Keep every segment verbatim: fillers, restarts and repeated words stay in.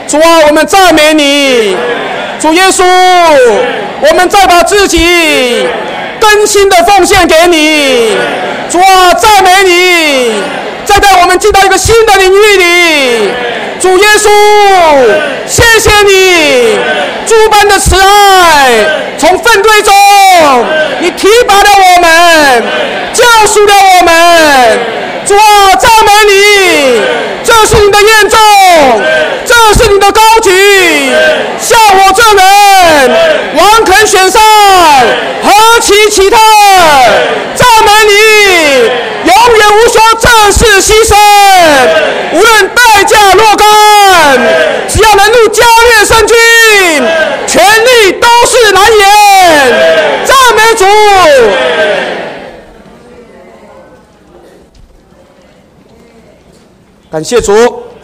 主啊，我们赞美你，主耶稣，我们再把自己更新的奉献给你，主啊，赞美你，再带我们进到一个新的领域里，主耶稣，谢谢你诸般的慈爱，从粪堆中你提拔了我们，救赎了我们，主啊，赞美你，这是你的验证，这是你的高举，像我这人王肯选上，何其奇特，赞美你，永远无休，正式牺牲，无论代价若干，只要能入迦列圣军，权力都是难言，赞美主。感谢主，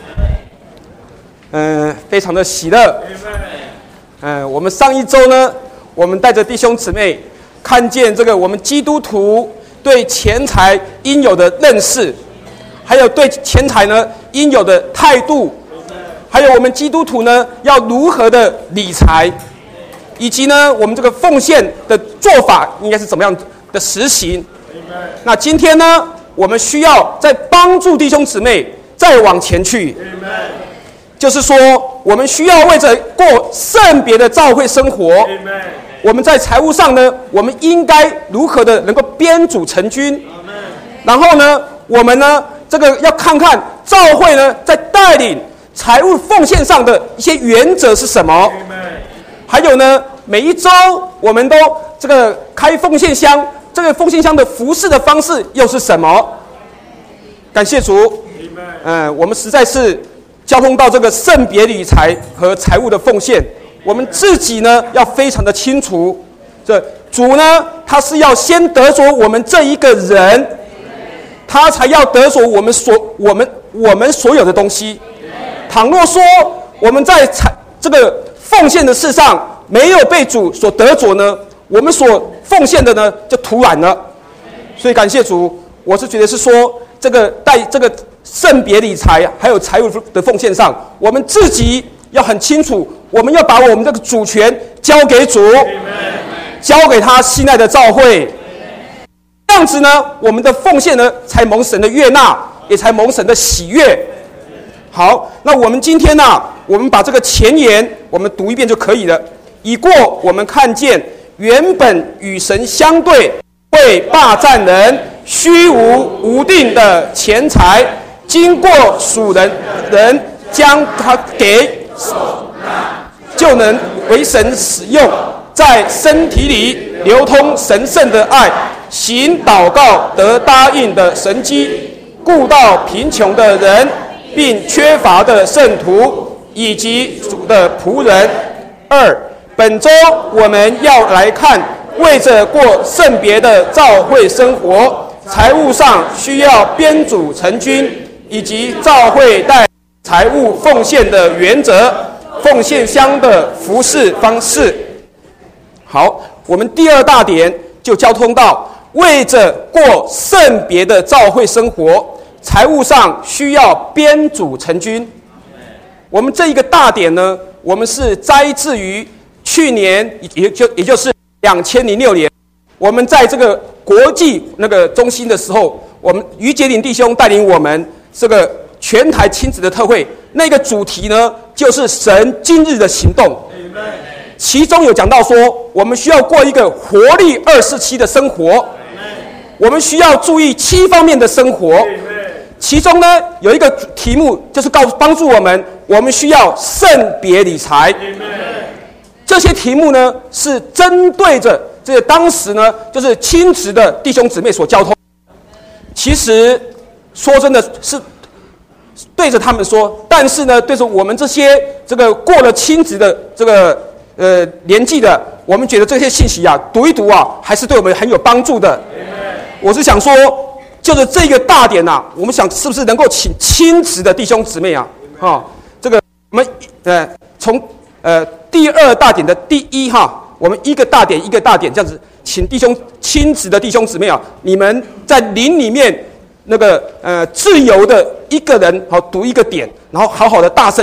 嗯、呃，非常的喜乐。嗯、呃，我们上一周呢，我们带着弟兄姊妹看见这个我们基督徒对钱财应有的认识，还有对钱财呢应有的态度，还有我们基督徒呢要如何的理财，以及呢我们这个奉献的做法应该是怎么样的实行。那今天呢，我们需要再帮助弟兄姊妹再往前去，就是说我们需要为着过圣别的教会生活，我们在财务上呢，我们应该如何的能够编组成军，然后呢我们呢这个要看看教会呢在带领财务奉献上的一些原则是什么，还有呢每一周我们都这个开奉献箱，这个奉献箱的服事的方式又是什么。感谢主，嗯、呃，我们实在是交通到这个圣别理财和财务的奉献，我们自己呢要非常的清楚，这主呢他是要先得着我们这一个人，他才要得着我们所我们我们所有的东西。倘若说我们在财这个奉献的事上没有被主所得着呢，我们所奉献的呢就徒然了。所以感谢主，我是觉得是说这个带这个圣别理财还有财务的奉献上，我们自己要很清楚，我们要把我们这个主权交给主，交给他信赖的教会，这样子呢我们的奉献呢才蒙神的悦纳，也才蒙神的喜悦。好，那我们今天呢、啊、我们把这个前言我们读一遍就可以了。已过我们看见原本与神相对为霸占人虚无无定的钱财，经过属人人将它给，就能为神使用，在身体里流通神圣的爱，行祷告得答应的神迹，顾到贫穷的人并缺乏的圣徒以及主的仆人。二，本周我们要来看为着过圣别的教会生活，财务上需要编组成军，以及教会带财务奉献的原则，奉献箱的服事方式。好，我们第二大点就交通到为着过圣别的教会生活，财务上需要编组成军。我们这一个大点呢，我们是摘自于去年，也就也就是两千零六年，我们在这个国际那个中心的时候，我们于杰林弟兄带领我们这个全台亲子的特会，那个主题呢就是神今日的行动。其中有讲到说，我们需要过一个活力二四七的生活，我们需要注意七方面的生活。其中呢有一个题目就是告帮助我们，我们需要圣别理财。这些题目呢是针对着这当时呢就是亲职的弟兄姊妹所交通。其实说真的是对着他们说，但是呢对着我们这些这个过了亲职的这个呃年纪的，我们觉得这些信息啊读一读啊还是对我们很有帮助的。我是想说，就是这个大点啊，我们想是不是能够请亲职的弟兄姊妹啊，哈、哦，这个我们呃从呃第二大点的第一哈，我们一个大点一个大点这样子，请弟兄亲职的弟兄姊妹啊，你们在灵里面那个呃自由的一个人好读一个点，然后好好的大声愿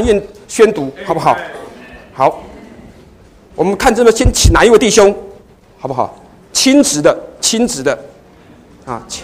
宣读，好不好？好，我们看这个，先请哪一位弟兄，好不好？亲职的，亲职的，啊，请。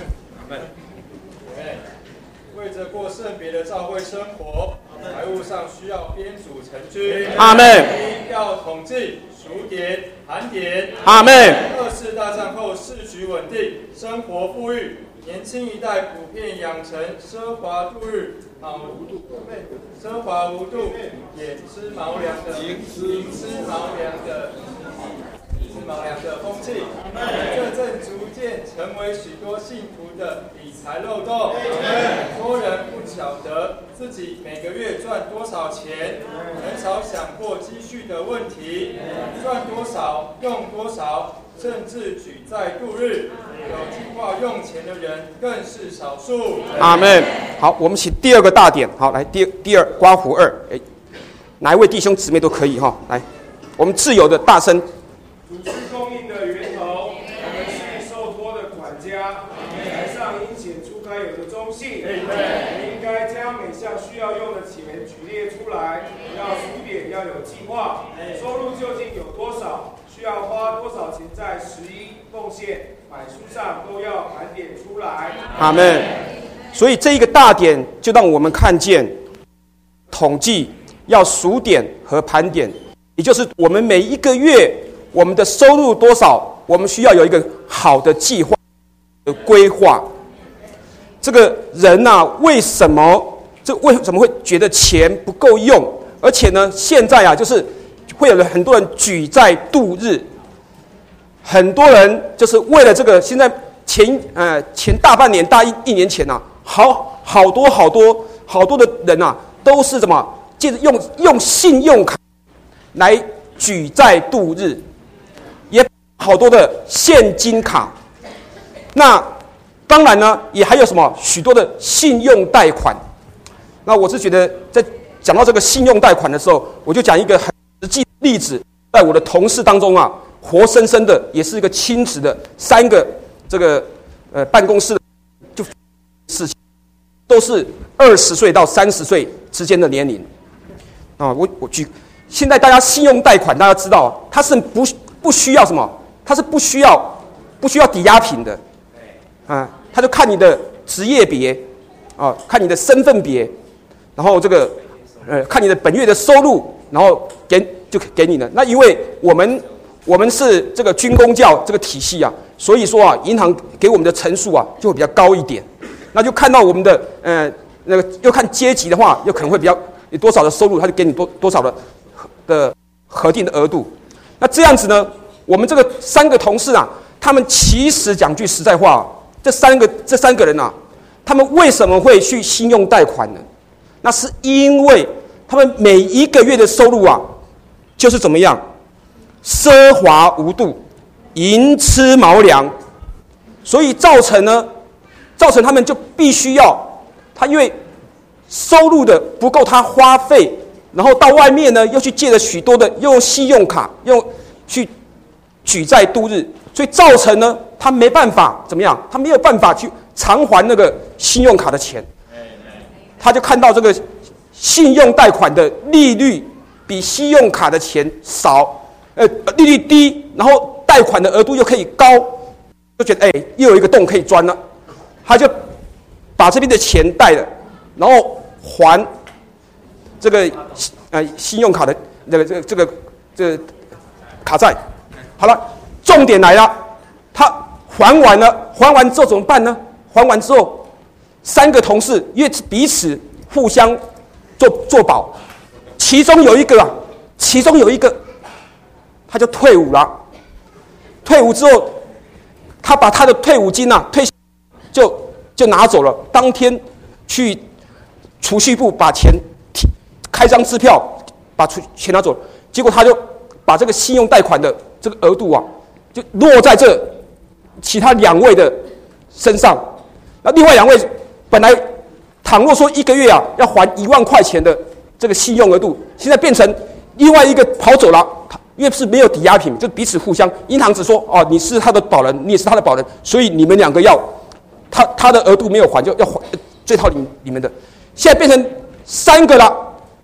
为着过圣别的教会生活，财务上需要编组成军。 阿门。 要统计、数点、盘点。 阿门。 二次大战后市局稳定，生活富裕，年轻一代普遍养成奢华度日。啊，无度，奢华无度，也吃毛粮的，营吃毛粮的，吃毛粮的风气，这正逐渐成为许多信徒的理财漏洞。很多人不晓得自己每个月赚多少钱，很少想过积蓄的问题，赚多少用多少，甚至举债度日。有计划用钱的人更是少数。 阿门。好，我们请第二个大点。好，来第第二刮胡二，哎，哪一位弟兄姊妹都可以哈。来，我们自由的大声。 主是供应的源头，我们是受托的管家。台上应显出该有的忠信。我们应该将每项需要用的钱举列出来，要数点，要有计划。收入究竟有多少？需要花多少钱在十一奉献？买书上都要盘点出来。 阿们。所以这一个大点就让我们看见，统计要数点和盘点，也就是我们每一个月我们的收入多少，我们需要有一个好的计划的规划。这个人啊，为什么这为什么会觉得钱不够用？而且呢，现在啊，就是会有很多人举债度日。很多人就是为了这个，现在前呃前大半年、大一一年前呐、啊，好好多好多好多的人啊，都是什么，借着用用信用卡来举债度日，也好多的现金卡。那当然呢，也还有什么许多的信用贷款。那我是觉得，在讲到这个信用贷款的时候，我就讲一个很实际的例子，在我的同事当中啊。活生生的，也是一个亲子的三个这个呃办公室的就事情，都是二十岁到三十岁之间的年龄啊。我我举，现在大家信用贷款，大家知道它是不不需要什么，它是不需要不需要抵押品的啊，他就看你的职业别啊，看你的身份别，然后这个呃看你的本月的收入，然后给就给你了。那因为我们。我们是这个军公教这个体系啊，所以说啊，银行给我们的成数啊就会比较高一点。那就看到我们的呃那个又看阶级的话，又可能会比较有多少的收入，他就给你多多少的的核定的额度。那这样子呢，我们这个三个同事啊，他们其实讲句实在话、啊，这三个这三个人啊，他们为什么会去信用贷款呢？那是因为他们每一个月的收入啊，就是怎么样？奢华无度，寅吃毛粮，所以造成呢，造成他们就必须要，他因为收入的不够他花费，然后到外面呢又去借了许多的，又用信用卡，用去举债度日，所以造成呢他没办法怎么样，他没有办法去偿还那个信用卡的钱，他就看到这个信用贷款的利率比信用卡的钱少。呃，利率低，然后贷款的额度又可以高，就觉得哎，又有一个洞可以钻了，他就把这边的钱贷了，然后还这个呃信用卡的这个这个这个这个卡债。好了，重点来了，他还完了，还完之后怎么办呢？还完之后，三个同事因为彼此互相做做保，其中有一个啊，其中有一个。他就退伍了，退伍之后，他把他的退伍金啊，退就就拿走了。当天去储蓄部把钱开张支票，把钱拿走了。结果他就把这个信用贷款的这个额度啊，就落在这其他两位的身上。那另外两位本来倘若说一个月啊要还一万块钱的这个信用额度，现在变成另外一个跑走了。因为是没有抵押品，就彼此互相，银行只说哦，你是他的保人，你也是他的保人，所以你们两个要，他他的额度没有还，就要还这套你你们的。现在变成三个了，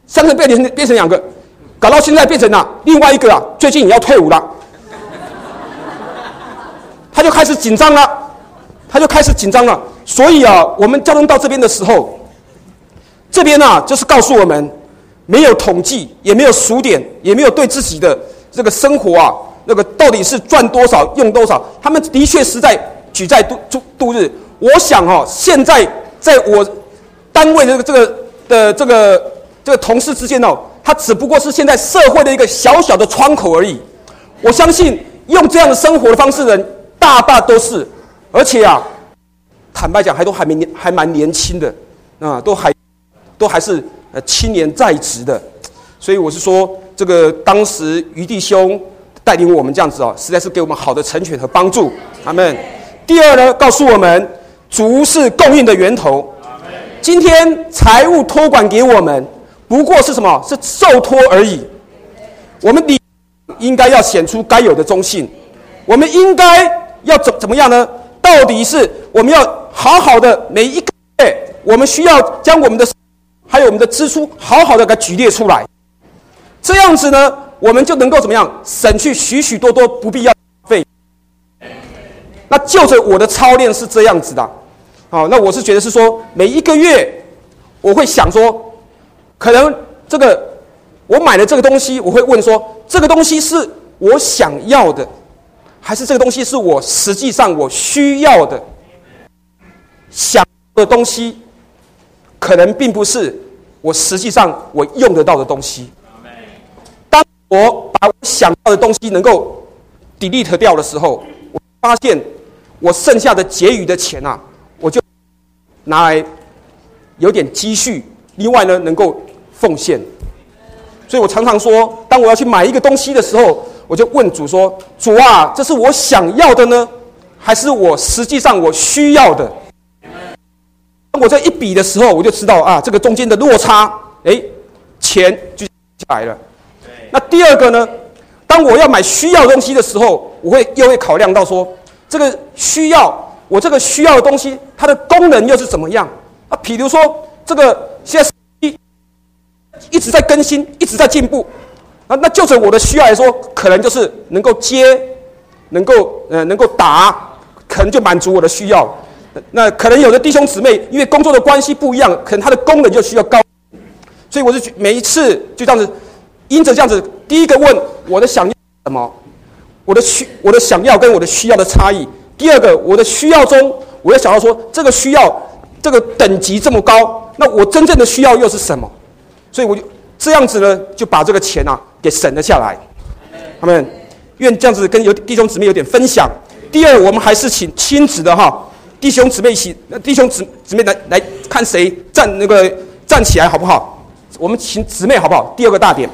三个变成变成两个，搞到现在变成了另外一个啊，最近也要退伍了，他就开始紧张了，他就开始紧张了。所以啊，我们交通到这边的时候，这边啊就是告诉我们，没有统计，也没有数点，也没有对自己的这个生活啊，那个到底是赚多少用多少，他们的确实在举债度度度日。我想哈、哦，现在在我单位的这个的这个这个同事之间哦，它只不过是现在社会的一个小小的窗口而已。我相信用这样的生活的方式的人大大都是，而且啊，坦白讲还都还没还蛮年轻的啊，都还都还是呃青年在职的。所以我是说，这个当时于弟兄带领我们这样子哦，实在是给我们好的成全和帮助。阿们。第二呢，告诉我们足是供应的源头。今天财务托管给我们，不过是什么？是受托而已。我们理应该要显出该有的忠信。我们应该要怎怎么样呢？到底是我们要好好的每一个月，我们需要将我们的还有我们的支出好好的给举列出来。这样子呢，我们就能够怎么样省去许许多多不必要的费。那就着我的操练是这样子的，好，那我是觉得是说，每一个月我会想说，可能这个我买了这个东西，我会问说，这个东西是我想要的，还是这个东西是我实际上我需要的？想要的东西，可能并不是我实际上我用得到的东西。当我把我想要的东西能够 delete 掉的时候，我发现我剩下的结余的钱啊，我就拿来有点积蓄，另外呢能够奉献。所以我常常说，当我要去买一个东西的时候，我就问主说：主啊，这是我想要的呢，还是我实际上我需要的？当我这一比的时候，我就知道啊，这个中间的落差，哎，钱就下来了。那第二个呢，当我要买需要的东西的时候，我会又会考量到说，这个需要我这个需要的东西，它的功能又是怎么样啊？比如说这个现在一直在更新，一直在进步啊，那就着我的需要来说，可能就是能够接，能够呃能够打，可能就满足我的需要。那可能有的弟兄姊妹因为工作的关系不一样，可能它的功能就需要高，所以我就每一次就这样子，因着这样子，第一个问我的想要什么，我的需我的想要跟我的需要的差异。第二个，我的需要中，我要想到说，这个需要这个等级这么高，那我真正的需要又是什么？所以我就这样子呢，就把这个钱啊给省了下来。他们愿这样子跟有弟兄姊妹有点分享。第二，我们还是请亲子的哈弟兄姊妹一起，弟兄姊姊妹来来看谁站那个站起来好不好？我们请姊妹好不好？第二个大点。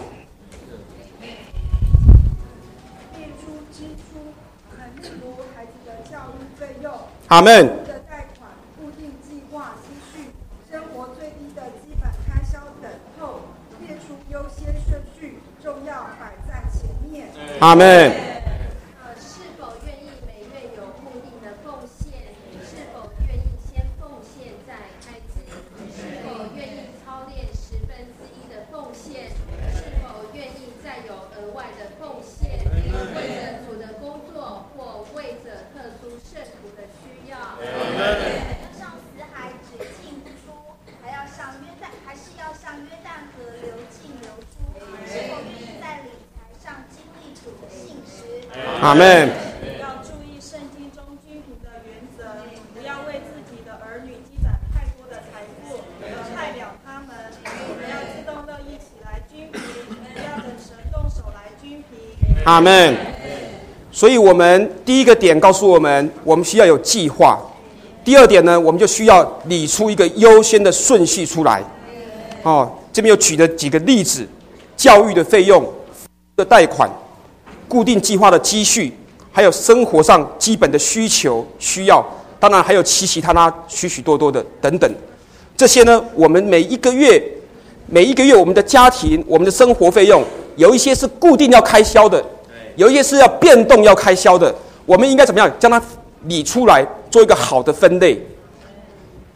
阿们。 的贷款、固定计划、积蓄、生活最低的基本开销等后，列出优先顺序，重要摆在前面。 阿们。 呃，是否愿意每月有固定的奉献？是否愿意先奉献再开支？是否愿意操练十分之一的奉献？是否愿意再有额外的奉献？为着主的工作或为着特殊圣徒的需要？ 要上死海只进不出，还要上约旦，还是要上约旦河流进流出？是否愿意在理财上经历主的信实？ 阿们。 要注意圣经中均衡的原则，不要为自己的儿女积攒太多的财富，而害了他们。我们要自动乐意起来均平，不要等神动手来均平。 阿们。所以我们第一个点告诉我们，我们需要有计划。第二点呢，我们就需要理出一个优先的顺序出来。哦，这边有举的几个例子：教育的费用、的贷款、固定计划的积蓄，还有生活上基本的需求需要，当然还有其其他他许许多多的等等。这些呢，我们每一个月，每一个月我们的家庭、我们的生活费用，有一些是固定要开销的，有一些是要变动要开销的。我们应该怎么样将它理出来，做一个好的分类？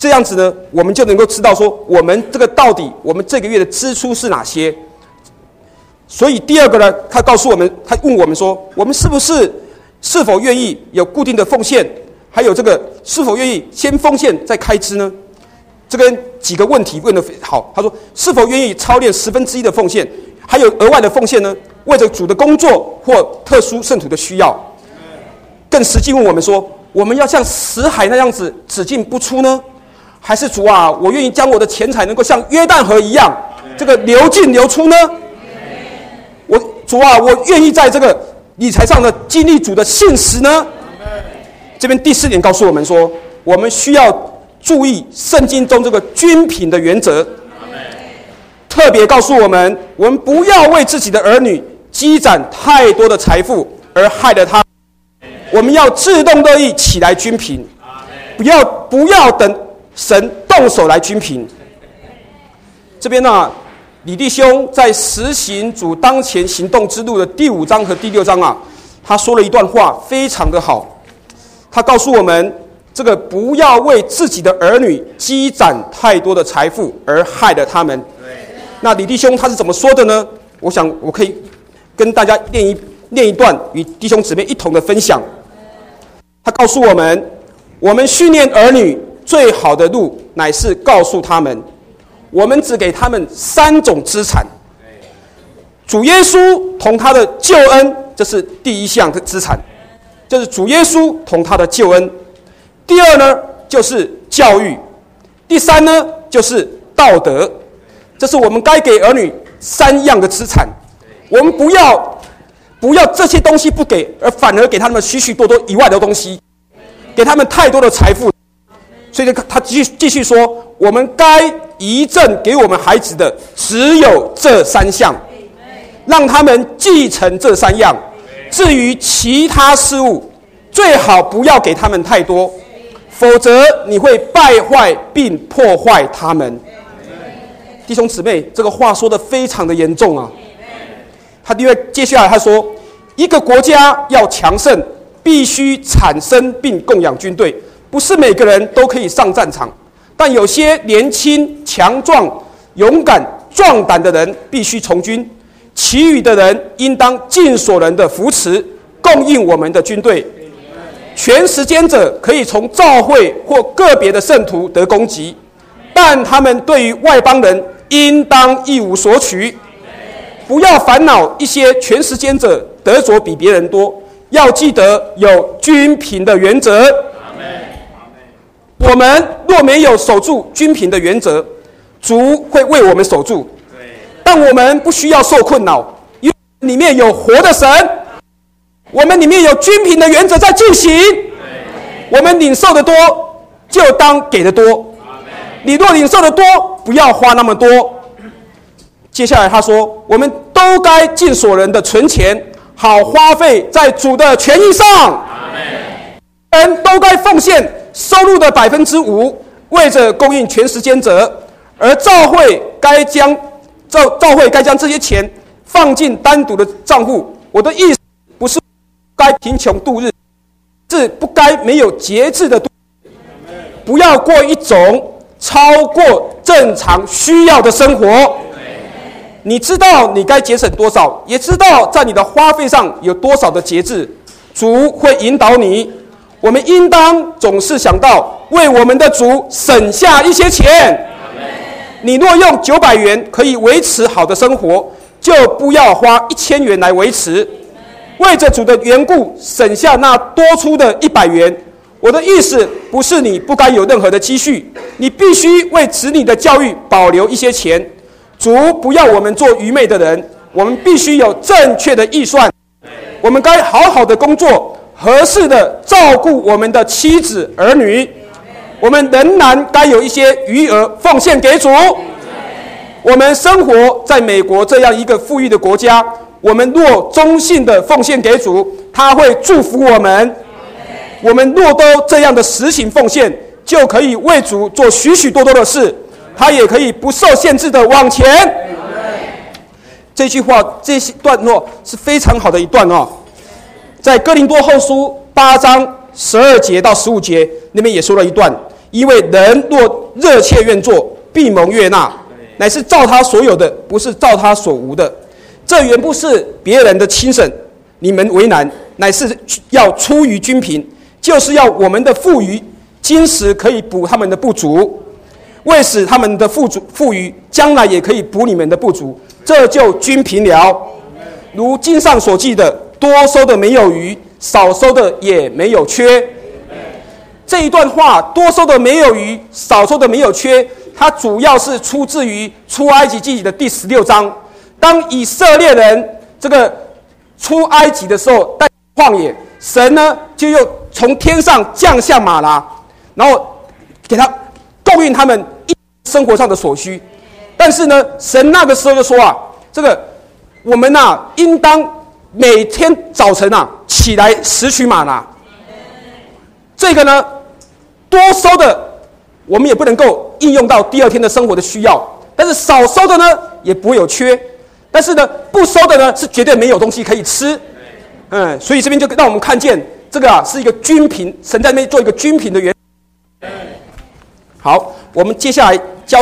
这样子呢，我们就能够知道说，我们这个到底我们这个月的支出是哪些。所以第二个呢，他告诉我们，他问我们说，我们是不是是否愿意有固定的奉献，还有这个是否愿意先奉献再开支呢？这个几个问题问得好。他说，是否愿意操练十分之一的奉献，还有额外的奉献呢？为着主的工作或特殊圣徒的需要。更实际问我们说，我们要像死海那样子只进不出呢，还是主啊，我愿意将我的钱财能够像约旦河一样，这个流进流出呢？我主啊，我愿意在这个理财上的经历主的信实呢？这边第四点告诉我们说，我们需要注意圣经中这个均平的原则，特别告诉我们，我们不要为自己的儿女积攒太多的财富而害了他，我们要自动乐意起来均平，不要不要等神动手来均平。这边呢、啊，李弟兄在实行主当前行动之路的第五章和第六章啊，他说了一段话，非常的好。他告诉我们，这个不要为自己的儿女积攒太多的财富而害了他们。那李弟兄他是怎么说的呢？我想我可以跟大家念一念一段，与弟兄姊妹一同的分享。他告诉我们，我们训练儿女最好的路，乃是告诉他们，我们只给他们三种资产：主耶稣同他的救恩，这是第一项的资产，就是主耶稣同他的救恩。第二呢，就是教育；第三呢，就是道德。这是我们该给儿女三样的资产。我们不要不要这些东西不给，而反而给他们许许多多以外的东西，给他们太多的财富。所以他继续继续说，我们该遗赠给我们孩子的只有这三项，让他们继承这三样。至于其他事物，最好不要给他们太多，否则你会败坏并破坏他们。弟兄姊妹，这个话说得非常的严重啊！他因为接下来他说，一个国家要强盛，必须产生并供养军队。不是每个人都可以上战场，但有些年轻、强壮、勇敢、壮胆的人必须从军，其余的人应当尽所能的扶持、供应我们的军队。全时间者可以从教会或个别的圣徒得供给，但他们对于外邦人应当一无所取。不要烦恼一些全时间者得着比别人多，要记得有均平的原则。我们若没有守住均平的原则，主会为我们守住，但我们不需要受困扰，因为里面有活的神，我们里面有均平的原则在进行。我们领受的多，就当给的多。你若领受的多，不要花那么多。接下来他说，我们都该尽所能的存钱，好花费在主的权益上。人都该奉献收入的百分之五，为着供应全时间者，而教会该将教教会该将这些钱放进单独的账户。我的意思不是该贫穷度日，是不该没有节制的度日，不要过一种超过正常需要的生活。你知道你该节省多少，也知道在你的花费上有多少的节制，主会引导你。我们应当总是想到为我们的主省下一些钱。你若用九百元可以维持好的生活，就不要花一千元来维持。为着主的缘故，省下那多出的一百元。我的意思不是你不该有任何的积蓄，你必须为子女的教育保留一些钱。主不要我们做愚昧的人，我们必须有正确的预算。我们该好好的工作，合适的照顾我们的妻子儿女。我们仍然该有一些余额奉献给主。我们生活在美国这样一个富裕的国家，我们若忠信的奉献给主，他会祝福我们。我们若都这样的实行奉献，就可以为主做许许多多的事，他也可以不受限制的往前。这句话这段落是非常好的一段哦，在哥林多后书八章十二节到十五节那边也说了一段， 因为人若热切愿做，必蒙悦纳，乃是照他所有的，不是照他所无的。这原不是别人的轻省，你们为难，乃是要出于均平，就是要我们的富余，今时可以补他们的不足，为使他们的富足富余，将来也可以补你们的不足，这就均平了。如经上所记的，多收的没有余，少收的也没有缺。这一段话，多收的没有余，少收的没有缺，它主要是出自于出埃及记的第十六章。当以色列人这个出埃及的时候，在旷野，神呢就又从天上降下玛拿，然后给他供应他们生活上的所需。但是呢，神那个时候就说啊，这个我们啊，应当每天早晨啊起来拾取玛拿。这个呢，多收的我们也不能够应用到第二天的生活的需要，但是少收的呢也不会有缺，但是呢不收的呢是绝对没有东西可以吃。嗯，所以这边就让我们看见这个啊是一个均平，神在那边做一个均平的原。好，我们接下来教